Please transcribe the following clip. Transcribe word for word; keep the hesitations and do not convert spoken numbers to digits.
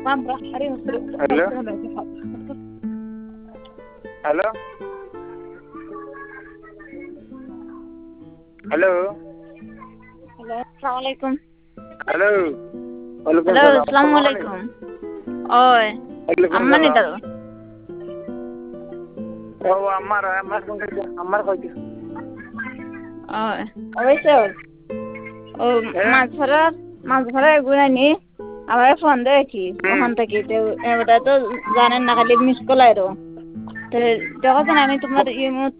hello hello hello hello আসসালামু আলাইকুম hello ওয়ালাইকুম হ্যালো সালাম আসসালামু আলাইকুম ওই ওয়ালাইকুম আম্মানি সালাম দাও ও আমার আমার কোন আমার কইতে ওই অবশ্য ও মাছ ধরার মাছ ধরার গুনানি আবার ফোন দেয় কি ওখান থেকে ওটা তো জানেন না খালি মিস কল আইরো তো যখন আমি তোমার ইমো